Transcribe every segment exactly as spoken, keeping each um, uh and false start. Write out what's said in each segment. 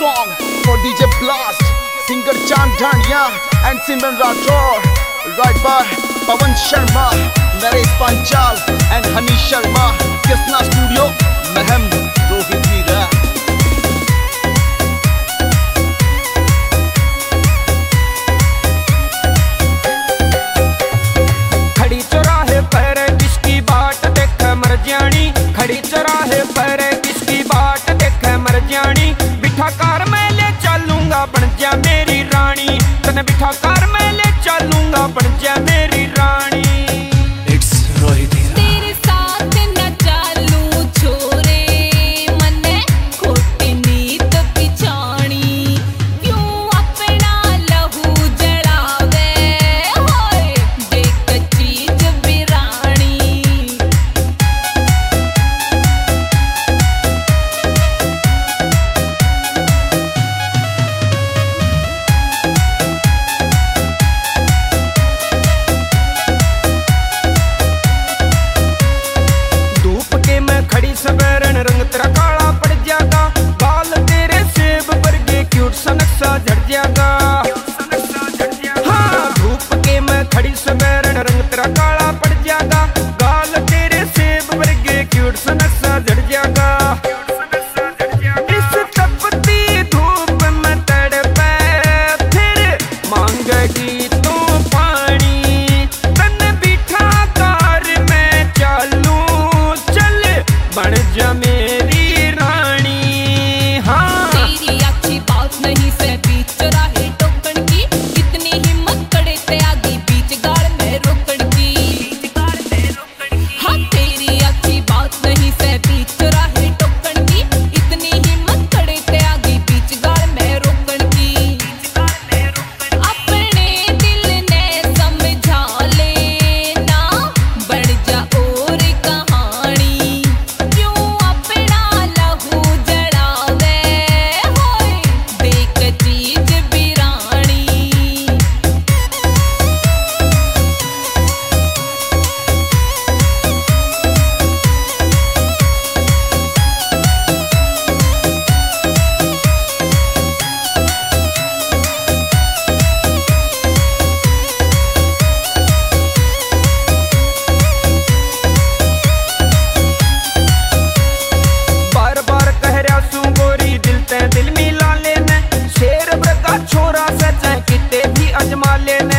song for D J Blast, singer Chan Dhania and Simran Rathore, right by Pawan Sharma, Naresh Panchal and Hani Sharma. Kisna Studio, Maham Rohit Meera. खड़ी चौराहे पर किसकी बाट देख मर जानी, खड़ी चौराहे पर किसकी बाट देख मर जानी। बिठा कार मैं ले चलूंगा बन जा मेरी रानी, तने बिठा कार मैं ले चलूंगा बन जा मेरी रानी। It's Rohit Meera. तेरे साथ न चालू छोरे मने खोटी नीत पिछाणी, क्यों अपना लहू जलावे होए देख चीज बिरानी। धूप के मैं खड़ी सवेरन रंग तेरा काला पड़ जाएगा, बाल तेरे सेब वर्गे क्यूट सा नक्शा झड़ जाएगा। हाँ धूप के मैं खड़ी सवेरन रंग तेरा काला पड़ जाएगा, बाल तेरे सेब वर्गे क्यूट सा नक्शा झड़ जाएगा। इस तपती धूप में तड़पे फिर मांगेगी तू पानी, तन बिठा कार में चालू चल बन जा मेरी रानी। हाँ तेरी अच्छी बात नहीं से बीच चौराहे टोकन की, कितनी हिम्मत करे ते आगे बीच गाड़ में रोकन की। हाँ तेरी अच्छी बात नहीं से बीच चौराहे टोकन की, इतनी हिम्मत करे ते आगे बीच गाड़ में रोकन की। अपने दिल ने समझा लेना बढ़ जा और कहानी, क्यों अपना लहू जलावे होए देख चीज बिरानी। बार बार कह रहा सू गोरी दिल ते दिल मिला लेने, शेर का छोरा से चाहे किते भी अजमा लेने।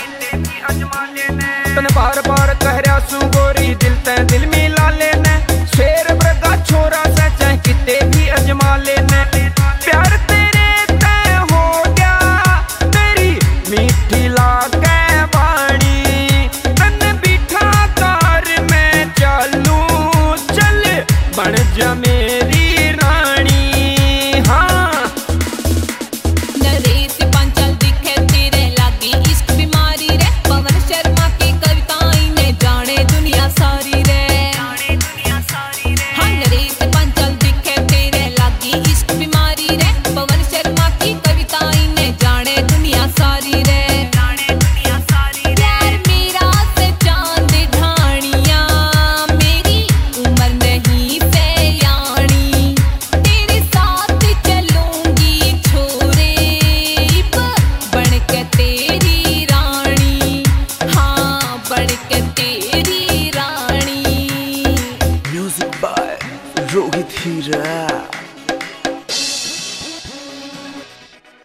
तने बार बार कह रहा सू गोरी दिल ते दिल मिला लेने, शेर का छोरा से चाहे किते भी अजमा लेने।